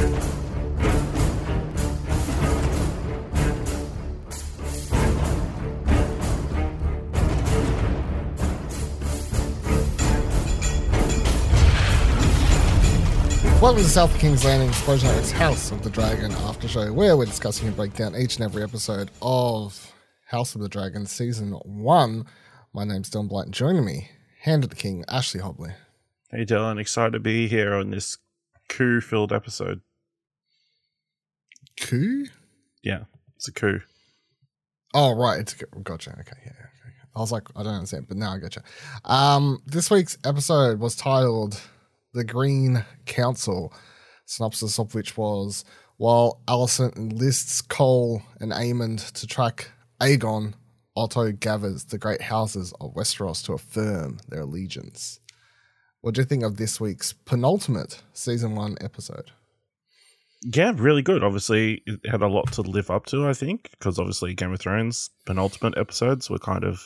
Welcome to South of King's Landing, Project's House of the Dragon after show, where we're discussing and break down each and every episode of House of the Dragon Season 1. My name's Dylan Blight, and joining me, Hand of the King, Ashley Hobley. Hey Dylan, excited to be here on this coup-filled episode. Coup? Yeah, it's a coup. Oh, right. It's gotcha. Okay, yeah. Okay. I was like, I don't understand, but now I gotcha. This week's episode was titled The Green Council, synopsis of which was, while Alicent enlists Cole and Aemond to track Aegon, Otto gathers the great houses of Westeros to affirm their allegiance. What do you think of this week's penultimate Season 1 episode? Yeah, really good. Obviously, it had a lot to live up to, I think, because obviously Game of Thrones penultimate episodes were kind of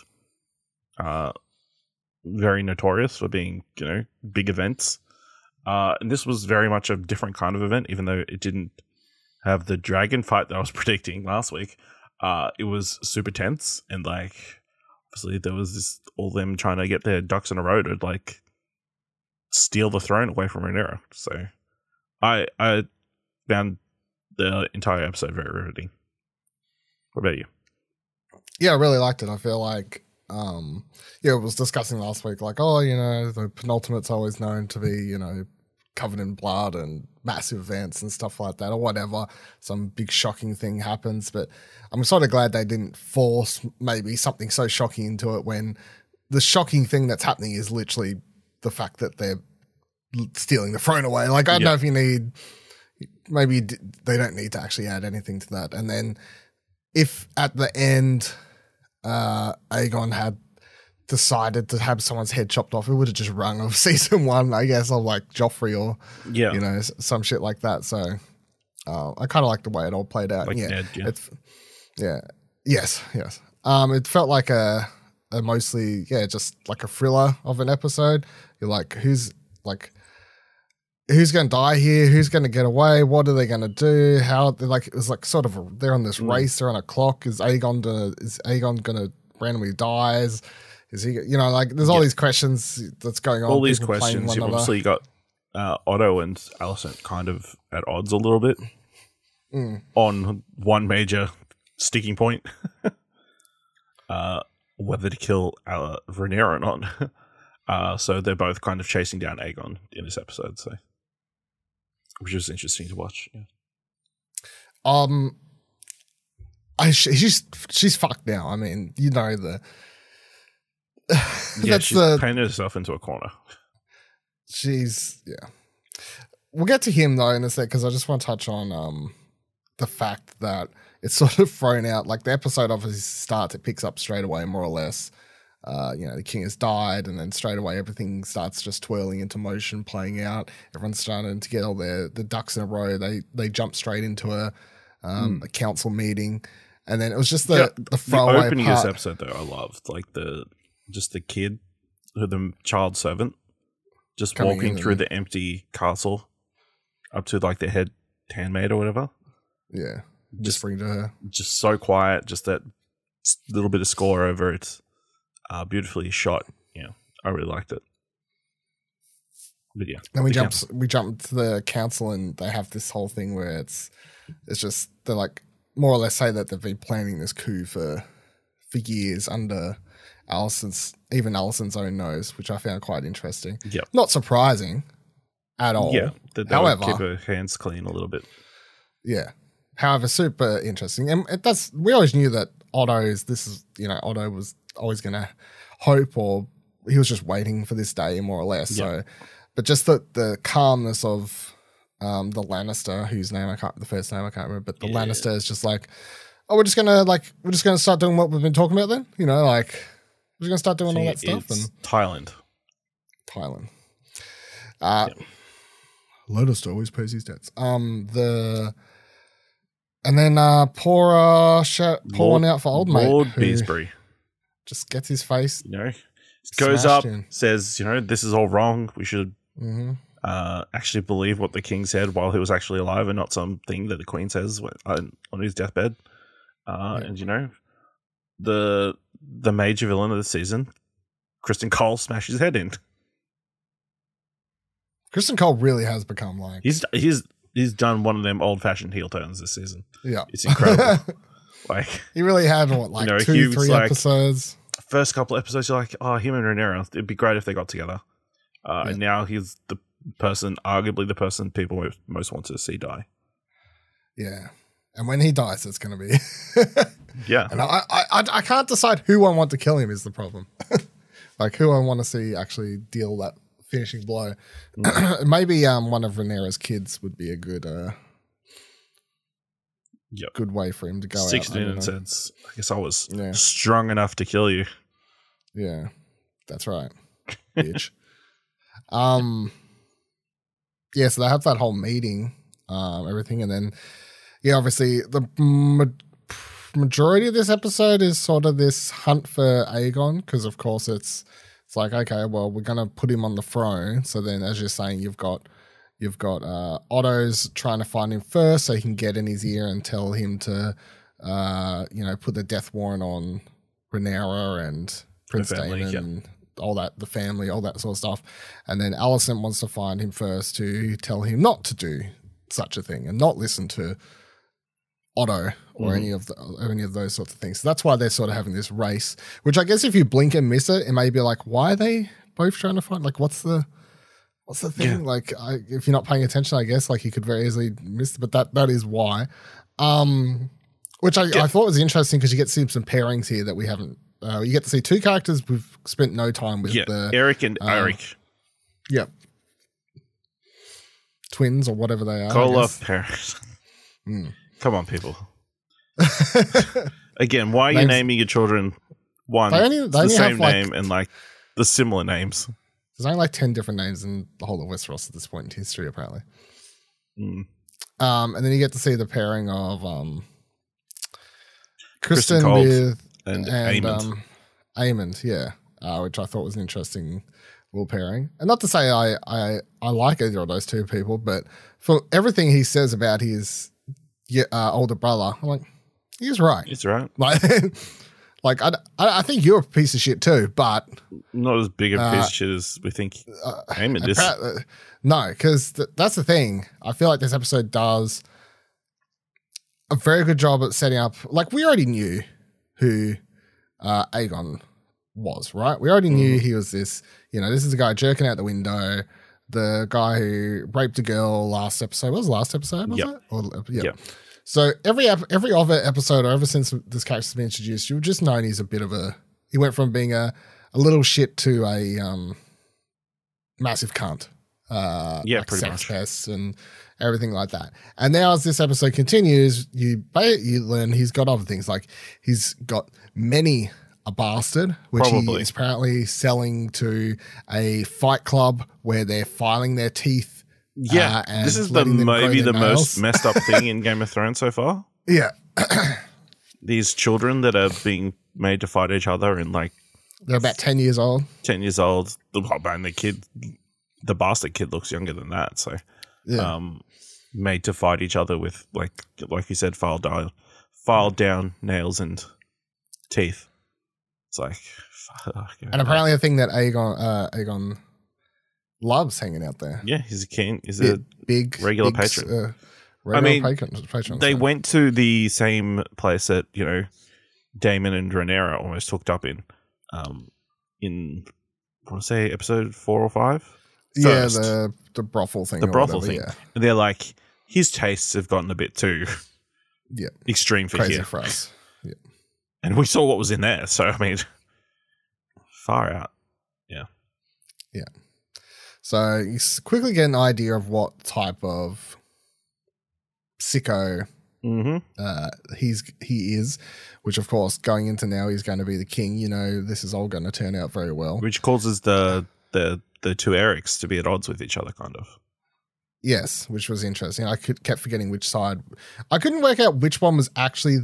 very notorious for being, big events. And this was very much a different kind of event, even though it didn't have the dragon fight that I was predicting last week. It was super tense, and obviously there was this all them trying to get their ducks in a row to steal the throne away from Rhaenyra. So I found the entire episode very riveting. What about you? Yeah, I really liked it. I feel like it was discussing last week, the penultimate's always known to be, covered in blood and massive events and stuff like that, or whatever. Some big shocking thing happens, but I'm sort of glad they didn't force maybe something so shocking into it when the shocking thing that's happening is literally the fact that they're stealing the throne away. I don't know if you need, maybe they don't need to actually add anything to that. And then if at the end Aegon had decided to have someone's head chopped off, it would have just rung of Season 1, I guess, of Joffrey or some shit like that. So I kind of like the way it all played out. Ned, yes. It felt like a mostly just like a thriller of an episode. You're like, who's going to die here? Who's going to get away? What are they going to do? How it was they're on this race. They're on a clock. Is Aegon going to randomly dies? Is he, there's all these questions that's going on. All these questions. You've obviously got Otto and Alicent kind of at odds a little bit on one major sticking point. Whether to kill Rhaenyra or not. So they're both kind of chasing down Aegon in this episode, so which was interesting to watch. Yeah. She's fucked now. I mean, she's painted herself into a corner. We'll get to him though in a sec, because I just want to touch on the fact that it's sort of thrown out. The episode obviously starts, it picks up straight away, more or less. The king has died, and then straight away everything starts just twirling into motion, playing out. Everyone's starting to get all the ducks in a row. They jump straight into a council meeting, and then it was just the throwaway opening part. Of this episode though, I loved the kid, the child servant, just walking through the empty castle up to the head handmaid or whatever. Yeah, just bring to her. Just so quiet, just that little bit of score over it. Beautifully shot. Yeah, I really liked it. But yeah, then we jump to the council, and they have this whole thing where it's just they're more or less say that they've been planning this coup for years under Alicent's own nose, which I found quite interesting. Yeah, not surprising at all. Yeah, however, keep her hands clean a little bit. Yeah, however, super interesting, and we always knew that Otto was always going to hope, or he was just waiting for this day, more or less. So, but just the calmness of the Lannister, whose name the first name I can't remember, but the Lannister is just we're just gonna start doing what we've been talking about then. We're just gonna start doing all that stuff. And Thailand. Lannister always pays his debts. And then pour one out for old mate Lord Beesbury. Just gets his face, goes up, in. says, this is all wrong. We should actually believe what the king said while he was actually alive and not something that the queen says on his deathbed. And, you know, the major villain of the season, Kristen Cole, smashed his head in. Kristen Cole really has become like... He's done one of them old-fashioned heel turns this season. Yeah. It's incredible. Like he really had, what, like 2-3 episodes? First couple episodes, you're like, oh, him and Rhaenyra, it'd be great if they got together. And now he's arguably the person people most want to see die. Yeah. And when he dies, it's going to be... Yeah. And I can't decide who I want to kill him is the problem. Like who I want to see actually deal that finishing blow. Maybe one of Rhaenyra's kids would be a good good way for him to go 16 out. and says, I guess I was strong enough to kill you. Yeah, that's right, bitch. Yeah, so they have that whole meeting, everything, and then obviously the majority of this episode is sort of this hunt for Aegon, because of course it's like, okay, well, we're gonna put him on the throne. So then, as you're saying, you've got Otto's trying to find him first so he can get in his ear and tell him to put the death warrant on Rhaenyra and Prince Daemon and all that, the family, all that sort of stuff. And then Alicent wants to find him first to tell him not to do such a thing and not listen to Otto or any of those sorts of things. So that's why they're sort of having this race, which I guess if you blink and miss it, it may be like, why are they both trying to find, like, what's the thing? Yeah. Like, if you're not paying attention, I guess, like, you could very easily miss it, but that is why. Which I thought was interesting because you get to see some pairings here that we haven't. You get to see two characters we've spent no time with. Yeah, Eric and Eric. Yep. Twins or whatever they are. Koloff Paris. Come on, people. Again, why are you naming your children the same name and like the similar names? There's only like 10 different names in the whole of Westeros at this point in history, apparently. And then you get to see the pairing of Kristen with and Aemond. Aemond, yeah, which I thought was an interesting little pairing. And not to say I like either of those two people, but for everything he says about his older brother, I'm like, he's right. He's right. Like, I think you're a piece of shit too, but not as big a piece of shit as we think Aemond is. No, because that's the thing. I feel like this episode does a very good job at setting up. Like, we already knew who Aegon was, right? We already knew he was this. This is a guy jerking out the window. The guy who raped a girl last episode. What was the last episode? Was it? Yep. So every other episode, or ever since this character's been introduced, you've just known he's a bit of he went from being a little shit to a massive cunt. Like pretty sex much. pests and everything like that. And now as this episode continues, you learn he's got other things. Like he's got many a bastard, which he is apparently selling to a fight club where they're filing their teeth. Yeah, this is maybe the most messed up thing in Game of Thrones so far. Yeah. These children that are being made to fight each other and like... They're about 10 years old. 10 years old. The bastard kid looks younger than that. So, made to fight each other with, like you said, filed down nails and teeth. It's like... Fuck. And apparently a thing that Aegon loves hanging out there. Yeah, he's a big regular patron. Patron. They went to the same place that Daemon and Rhaenyra almost hooked up in I want to say episode 4 or 5. Yeah, the brothel thing. The brothel thing. Yeah. And they're like, his tastes have gotten a bit too extreme for crazy here. for us. Yeah. And we saw what was in there, so I mean, far out. Yeah. Yeah. So you quickly get an idea of what type of sicko he is, which of course going into now he's going to be the king. This is all going to turn out very well. Which causes the two Erics to be at odds with each other, kind of. Yes, which was interesting. I kept forgetting which side. I couldn't work out which one was actually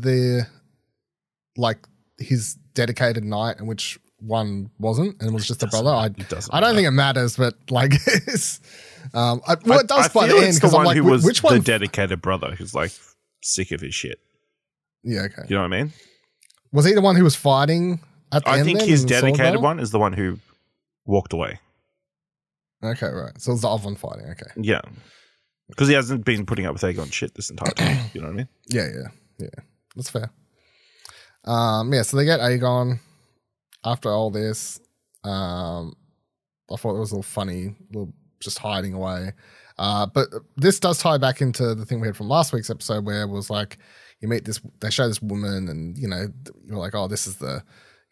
his dedicated knight and which one wasn't, and it was just a brother. I don't think it matters, but like It does by the end it's the because I'm one like, who was which the one? dedicated brother who's like sick of his shit. Yeah, okay. You know what I mean? Was he the one who was fighting at the end? I think then his in the sword dedicated battle? one is the one who walked away. Okay, right. So it's the other one fighting. Okay. Yeah. Because he hasn't been putting up with Aegon shit this entire time. You know what I mean? Yeah. That's fair. So they get Aegon after all this. I thought it was a little funny, little just hiding away. But this does tie back into the thing we had from last week's episode where it was like, you meet this, they show this woman and, you're like, oh, this is the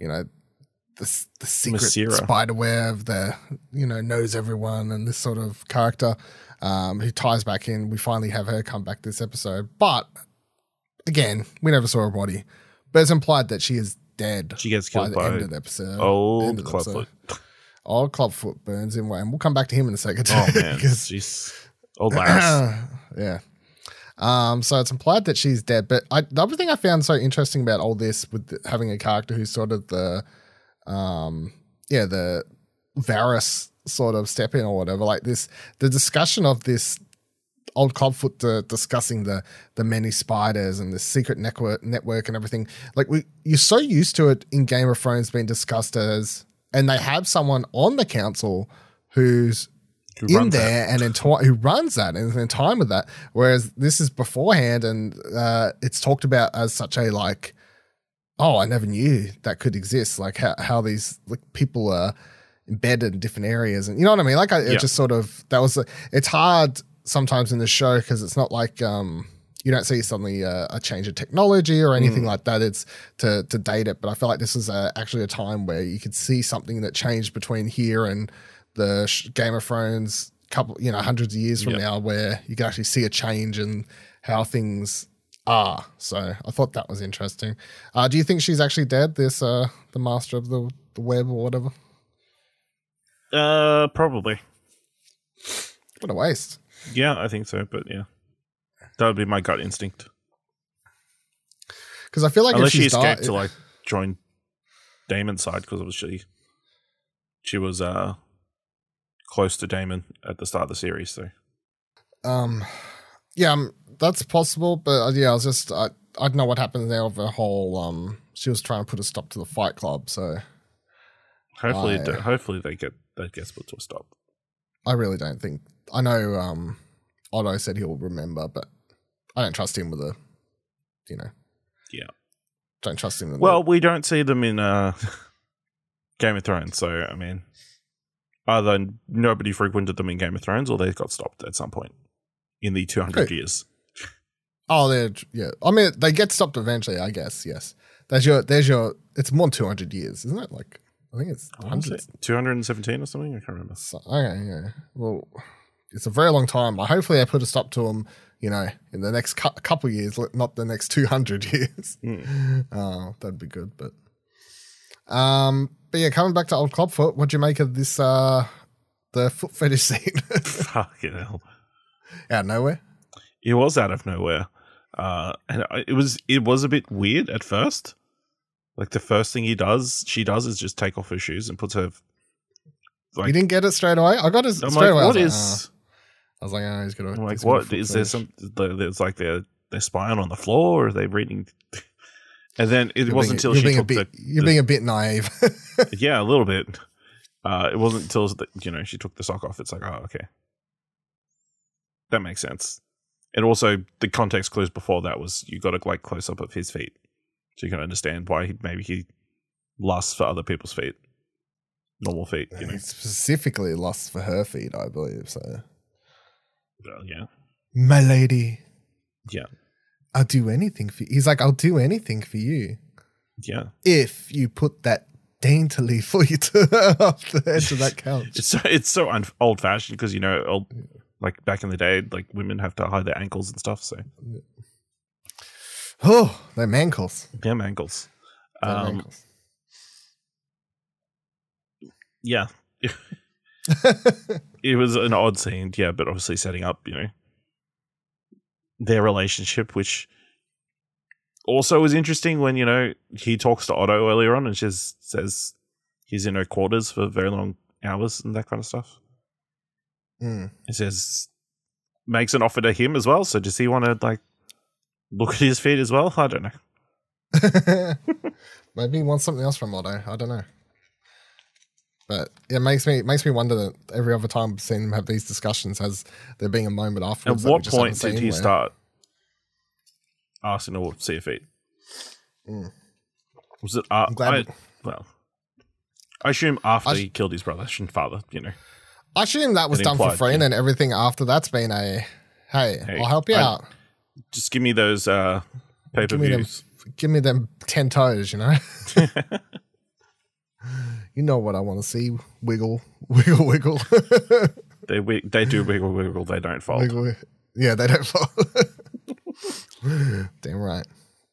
secret Masira. spider web that, knows everyone and this sort of character who ties back in. We finally have her come back this episode. But again, we never saw her body. But it's implied that she is dead. She gets killed by the end of the episode. Old Clubfoot. Old Clubfoot burns him away. And we'll come back to him in a second. Oh, man. She's old Laris. Yeah. So it's implied that she's dead. But the other thing I found so interesting about all this with having a character who's sort of the Varys sort of step in or whatever, like this, the discussion of this old Clubfoot discussing the many spiders and the secret network and everything. Like you're so used to it in Game of Thrones being discussed as, and they have someone on the council who's in there and who runs that and is in time with that. Whereas this is beforehand and it's talked about as such a like, oh, I never knew that could exist. Like how these people are embedded in different areas, and you know what I mean. Like it just sort of it's hard sometimes in the show because it's not like you don't see suddenly a change of technology or anything like that. It's to date it, but I feel like this is actually a time where you could see something that changed between here and the Game of Thrones couple, hundreds of years from now, where you can actually see a change in how things are. So I thought that was interesting. Do you think she's actually dead? This the master of the web or whatever? Probably. What a waste. Yeah, I think so. But yeah, that would be my gut instinct. Because I feel like unless if she escaped to like join Daemon's side, because obviously she was close to Daemon at the start of the series. So, that's possible. But I was just I don't know what happened there with the whole. She was trying to put a stop to the Fight Club. So hopefully that gets put to a stop. I really don't think. I know Otto said he'll remember, but I don't trust him with a, Yeah. Don't trust him. Well, we don't see them in Game of Thrones, so I mean, either nobody frequented them in Game of Thrones, or they got stopped at some point in the 200 years. Oh, I mean, they get stopped eventually, I guess. Yes, there's your. It's more than 200 years, isn't it? Like I think it's 217 or something. I can't remember. Okay, yeah. Well, it's a very long time. Hopefully, they put a stop to them. In the next couple of years, not the next 200 years. Oh, that'd be good. But yeah, coming back to Old Clubfoot, what'd you make of this? The foot fetish scene. Fucking hell! Out of nowhere. It was out of nowhere, and it was a bit weird at first. Like the first thing she does is just take off her shoes and puts her. Like, you didn't get it straight away. I got it straight away. What is? I was like, oh, he's gonna. I'm like, what is there? There's like they're spying on the floor, or are they reading? And then it wasn't until she took you're being a bit naive. Yeah, a little bit. It wasn't until she took the sock off. It's like, oh, okay, that makes sense. And also, the context clues before that was you got a like close up of his feet, so you can understand why maybe he lusts for other people's feet, normal feet. He specifically lusts for her feet, I believe. So. Well, yeah. My lady. Yeah. I'll do anything for you. He's like, I'll do anything for you. Yeah. If you put that daintily for you off the edge of that couch. It's so old fashioned because, like back in the day, like women have to hide their ankles and stuff. So. Oh, they're mankles. Yeah, mankles. Yeah. It was an odd scene, yeah, but obviously setting up, their relationship, which also was interesting when, he talks to Otto earlier on and just says he's in her quarters for very long hours and that kind of stuff. He says, makes an offer to him as well. So does he want to like look at his feet as well? I don't know. Maybe he wants something else from Otto. I don't know. But it makes me wonder that every other time I've seen him have these discussions, has there been a moment afterwards? At what point did he start asking to see your feet? Was it? I assume after he killed his brother and father. You know, I assume that was done for free, and then everything after that's been hey, I'll help you out. Just give me those pay-per-views. Give me them 10 toes, you know. You know what I want to see. Wiggle, wiggle, wiggle. They do wiggle, wiggle. They don't fold. Wiggle, yeah, they don't fold. Damn right.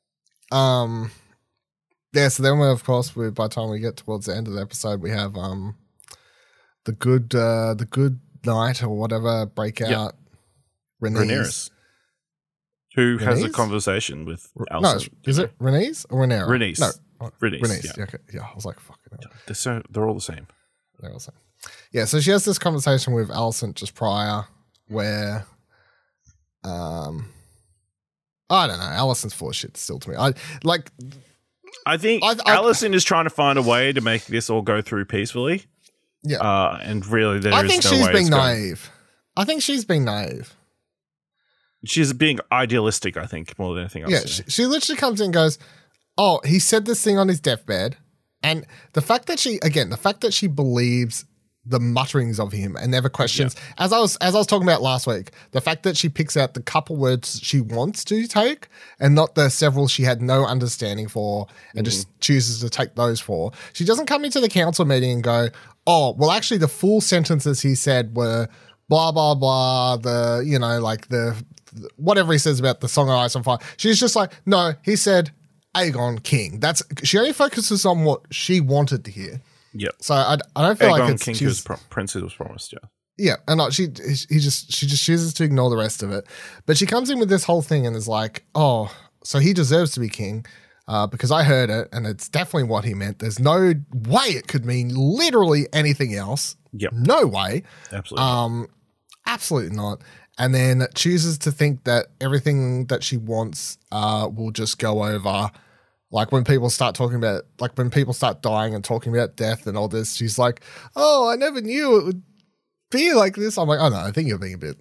Yeah, so then of course by the time we get towards the end of the episode, we have the good night or whatever breakout. Rhaenyra, who has a conversation with Alicent. No, is it Rhaenys or Rhaenyra? Rhaenys. No. Rhaenys. Yeah. Okay. Yeah, I was like, fucking hell. They're all the same. They're all the same. Yeah, so she has this conversation with Alicent just prior where I don't know, Alicent's full of shit still to me. I think Alicent is trying to find a way to make this all go through peacefully. Yeah. And really I think she's being naive. I think she's being naive. She's being idealistic, I think, more than anything else. Yeah, she literally comes in and goes, oh, he said this thing on his deathbed. And the fact that she believes the mutterings of him and never questions, as I was talking about last week, the fact that she picks out the couple words she wants to take and not the several she had no understanding for and just chooses to take those for. She doesn't come into the council meeting and go, oh, well, actually the full sentences he said were blah, blah, blah, whatever he says about the Song of Ice and Fire. She's just like, no, he said Aegon King. She only focuses on what she wanted to hear. Yep. So I don't feel Aegon like it's King was Prince who was promised. Yeah. Yeah, and she just chooses to ignore the rest of it. But she comes in with this whole thing and is like, oh, so he deserves to be king because I heard it and it's definitely what he meant. There's no way it could mean literally anything else. Yep. No way. Absolutely. Absolutely not. And then chooses to think that everything that she wants will just go over. Like when people start dying and talking about death and all this, she's like, oh, I never knew it would be like this. I'm like, oh no, I think you're being a bit.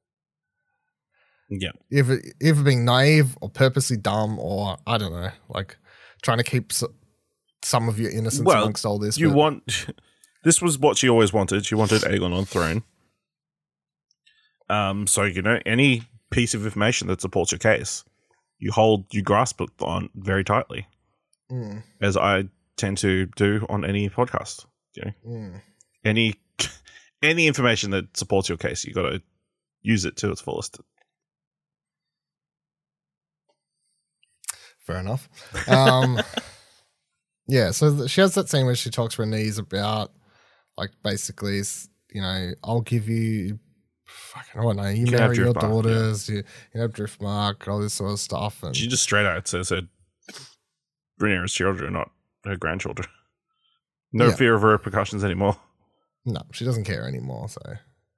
Yeah. Either being naive or purposely dumb or I don't know, like trying to keep some of your innocence amongst all this. This was what she always wanted. She wanted Aegon on throne. So, any piece of information that supports your case, you grasp it on very tightly, as I tend to do on any podcast. Any information that supports your case, you got to use it to its fullest. Fair enough. Yeah, so she has that scene where she talks to Rhaenys about, like, basically, I'll give you. Fucking, I don't know. You marry your daughters, you have Driftmark, all this sort of stuff. And she just straight out says that Rhaenyra's children are not her grandchildren. No fear of repercussions anymore. No, she doesn't care anymore. So,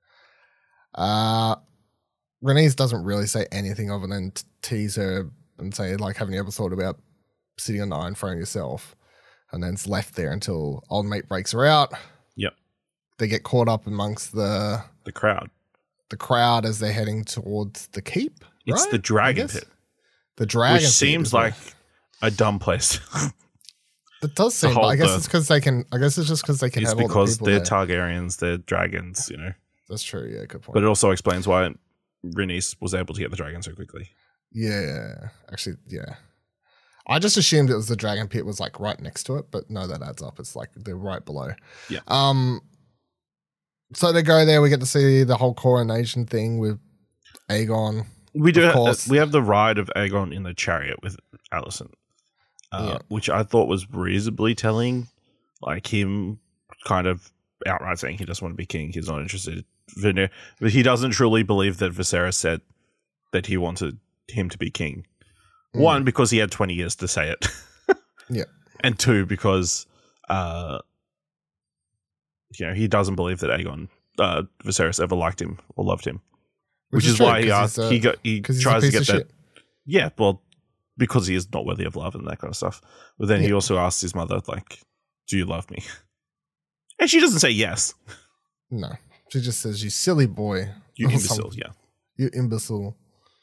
Rhaenys doesn't really say anything other than tease her and say, like, haven't you ever thought about sitting on the Iron Throne yourself? And then it's left there until old mate breaks her out. Yep. They get caught up amongst the crowd. The crowd as they're heading towards the keep. It's right? the Dragon Pit. The Dragon Pit. Which seems like a dumb place. It does seem, but I guess it's because they can. I guess it's just because they can. It's have all the because people they're there. Targaryens, they're dragons. That's true. Yeah, good point. But it also explains why Rhaenys was able to get the dragon so quickly. Yeah, actually, yeah. I just assumed it was the Dragon Pit was like right next to it, but no, that adds up. It's like they're right below. Yeah. So they go there. We get to see the whole coronation thing with Aegon. We do. We have the ride of Aegon in the chariot with Alicent, which I thought was reasonably telling. Like him, kind of outright saying he doesn't want to be king. He's not interested. But he doesn't truly believe that Viserys said that he wanted him to be king. One, because he had 20 years to say it. Yeah. And two, because he doesn't believe that Aegon Viserys ever liked him or loved him, which is is true, why he 'cause asked. he's He because he's a tries to piece get of that. shit. Yeah, well, because he is not worthy of love and that kind of stuff. But then he also asks his mother, like, "Do you love me?" And she doesn't say yes. No, she just says, "You silly boy, You or imbecile. something. Yeah. You imbecile."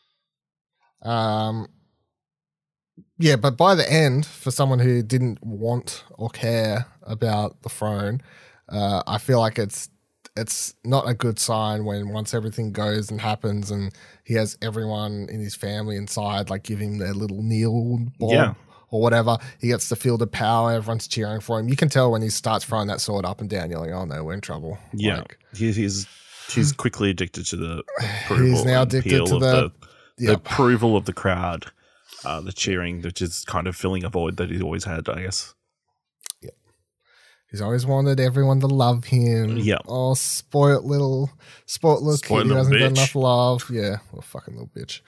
Yeah, but by the end, for someone who didn't want or care about the throne, I feel like it's not a good sign when once everything goes and happens and he has everyone in his family inside like give him their little kneel bob Yeah. or whatever. He gets the field of power. Everyone's cheering for him. You can tell when he starts throwing that sword up and down. You're like, oh no, we're in trouble. Yeah. Like, He's quickly addicted to the approval. He's now and addicted appeal to of the yep. approval of the crowd, the cheering, which is kind of filling a void that he's always had, I guess. He's always wanted everyone to love him. Yeah. Oh, spoiled little kid who little hasn't got bitch. enough love. Yeah. Well, fucking little bitch.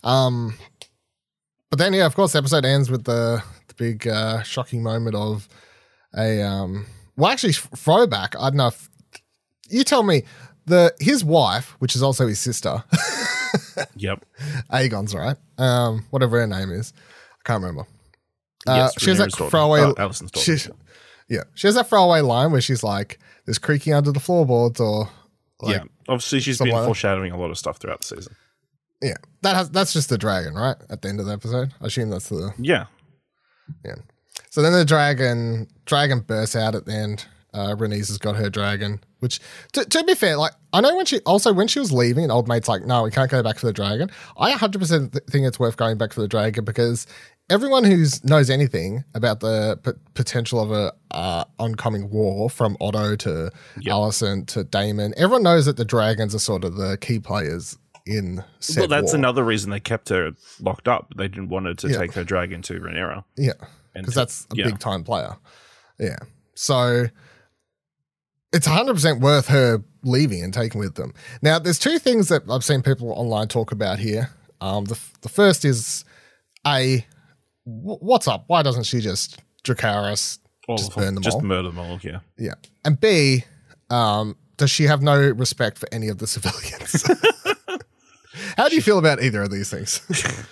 But then, yeah, of course, the episode ends with the big shocking moment of well, actually, throwback. I don't know if you tell me his wife, which is also his sister. Yep. Aegon's right. Whatever her name is, I can't remember. Yes, she has that Rhaenyra's daughter. throwaway. Alison's daughter. She has that throwaway line where she's like, "There's creaking under the floorboards," or like, yeah. Obviously, she's been foreshadowing a lot of stuff throughout the season. yeah. That's just the dragon, right? At the end of the episode, I assume that's the Yeah. yeah. So then the dragon bursts out at the end. Rhaenys has got her dragon, which to be fair, like I know when she was leaving, and old mate's like, "No, we can't go back for the dragon." I 100% think it's worth going back for the dragon because everyone who knows anything about the potential of a oncoming war, from Otto to Alicent to Daemon, everyone knows that the dragons are sort of the key players in said Well, that's war. another reason they kept her locked up. They didn't want her to take her dragon to Rhaenyra. Yeah, because that's a big time player. Yeah, so it's 100% worth her leaving and taking with them. Now, there's two things that I've seen people online talk about here. The first is what's up? Why doesn't she just Dracarys just burn them all? Just murder them all, yeah. Yeah. And B, does she have no respect for any of the civilians? How do you feel about either of these things?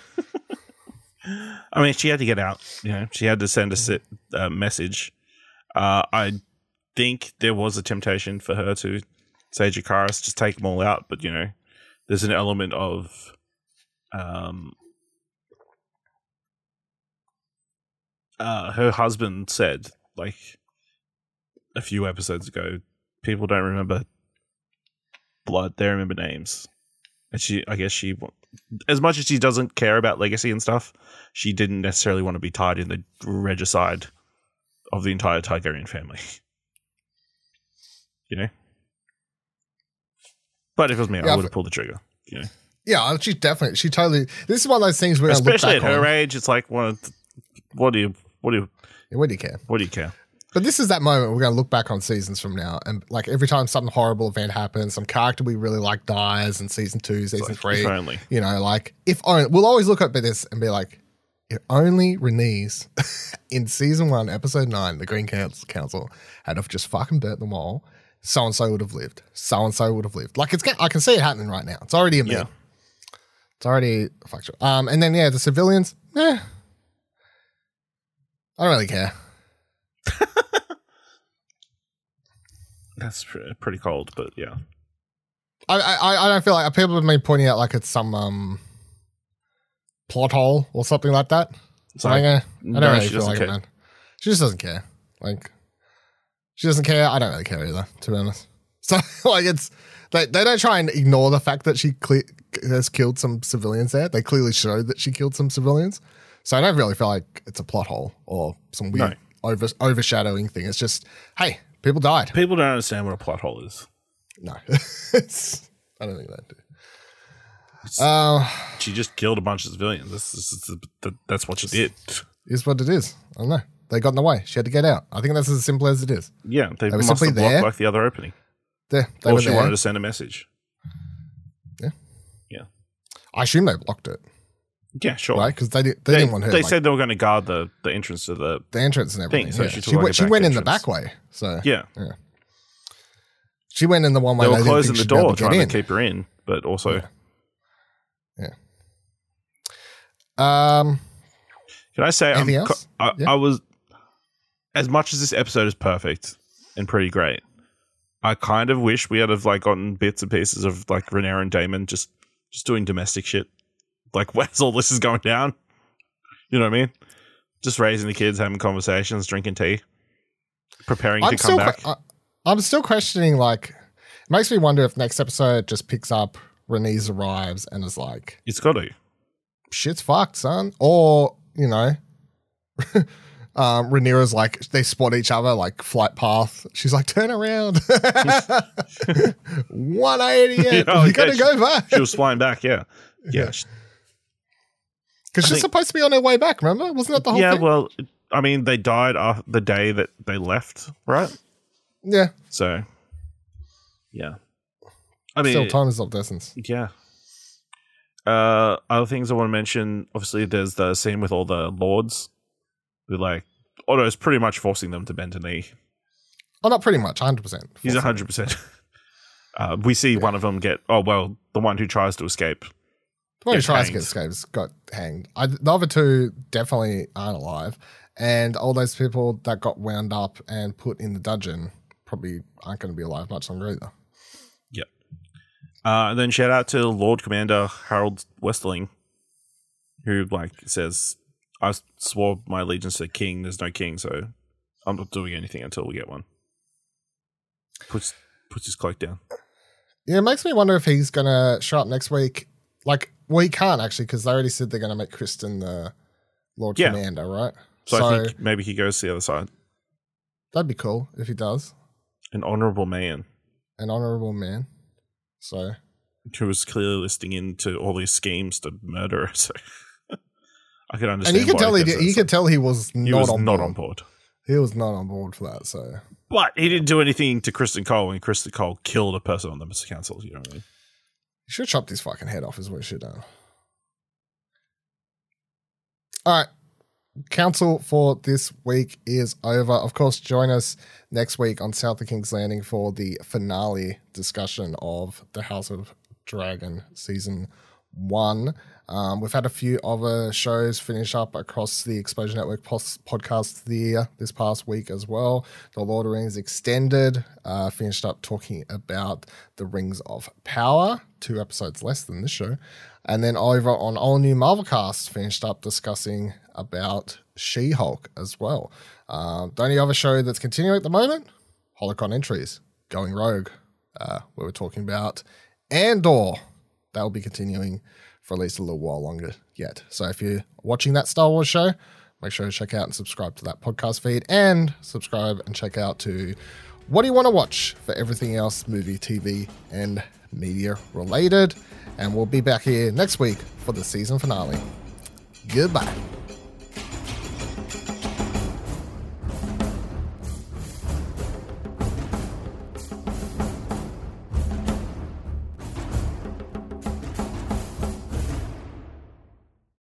I mean, she had to get out. You know, she had to send a message. I think there was a temptation for her to say Dracarys, just take them all out. But, you know, there's an element of her husband said, like, a few episodes ago, people don't remember blood, they remember names. And I guess she, as much as she doesn't care about legacy and stuff, she didn't necessarily want to be tied in the regicide of the entire Targaryen family. You know? But if it was me, I would have pulled the trigger, you know? Yeah, she totally, this is one of those things where especially at her age, it's like, what do you care? What do you care? But this is that moment we're going to look back on seasons from now, and like every time something horrible event happens, some character we really like dies in season 2, season 3, if only. You know, like if only, we'll always look at this and be like, if only Rhaenys in season 1, episode 9, the Green Council had have just fucking burnt them all, so and so would have lived. So and so would have lived. Like I can see it happening right now. It's already a meme. Yeah. It's already factual. And then the civilians, I don't really care. That's pretty cold, but yeah. I don't feel like people have been pointing out like it's some plot hole or something like that. So I don't really feel like it, man. She just doesn't care. Like she doesn't care. I don't really care either, to be honest. So like it's they don't try and ignore the fact that she has killed some civilians there. They clearly show that she killed some civilians. So I don't really feel like it's a plot hole or some weird overshadowing thing. It's just, hey, people died. People don't understand what a plot hole is. No. I don't think they do. She just killed a bunch of civilians. That's what she did. Is what it is. I don't know. They got in the way. She had to get out. I think that's as simple as it is. Yeah, they were must simply have blocked there. like the other opening. They or were she there. wanted to send a message. Yeah. Yeah. I assume they blocked it. Yeah, sure. Right? Because they didn't want her. They said they were going to guard the entrance to the entrance and everything. so yeah. she She took, like, went, a she back went in the entrance. back way. So yeah. She went in the one way They were they didn't closing think the she'd be able door, to get trying in. to keep her in, but also. Yeah. Can I say anything else? I was, as much as this episode is perfect and pretty great, I kind of wish we had have like gotten bits and pieces of like Rhaenyra and Daemon just doing domestic shit, like as all this is going down. You know what I mean? Just raising the kids, having conversations, drinking tea, preparing to come back. I'm still questioning. Like, it makes me wonder if next episode just picks up Rhaenys arrives and is like, It's got to. shit's fucked, son. Or, you know, Rhaenyra's like, they spot each other, like flight path. She's like, turn around. 180. You gotta go back. She was flying back, yeah. Yeah. Because she's supposed to be on her way back, remember? Wasn't that the whole thing? Yeah, well, I mean, they died the day that they left, right? Yeah. So, yeah. I mean, still, time is of the essence. Yeah. Other things I want to mention, obviously, there's the scene with all the lords who, like, Otto's pretty much forcing them to bend a knee. Oh, not pretty much, 100%. He's 100%. We see one of them get, the one who tries to escape. The one who tries to get escapes got hanged. The other two definitely aren't alive. And all those people that got wound up and put in the dungeon probably aren't going to be alive much longer either. Yep. And then shout out to Lord Commander Harold Westerling, who says, I swore my allegiance to the king. There's no king, so I'm not doing anything until we get one. Puts his cloak down. Yeah, it makes me wonder if he's going to show up next week. Well, he can't actually, because they already said they're going to make Kristen the Lord Commander, right? So I think maybe he goes to the other side. That'd be cool if he does. An honourable man. So, who was clearly listing into all these schemes to murder her. So I could understand. And you could tell he was not on board. He was not on board for that. So, but he didn't do anything to Kristen Cole when Kristen Cole killed a person on the council. You know what I mean? You should chop his fucking head off, is what he should have done. All right. Council for this week is over. Of course, join us next week on South of King's Landing for the finale discussion of the House of Dragon Season 1. We've had a few other shows finish up across the Exposure Network podcast this past week as well. The Lord of the Rings Extended finished up talking about the Rings of Power, 2 episodes less than this show. And then over on All New Marvelcast finished up discussing about She-Hulk as well. The only other show that's continuing at the moment, Holocron Entries, Going Rogue, where we're talking about Andor. That will be continuing for at least a little while longer yet. So if you're watching that Star Wars show, make sure to check out and subscribe to that podcast feed, and subscribe and check out to What Do You Want to Watch for everything else movie, TV, and media related. And we'll be back here next week for the season finale. Goodbye.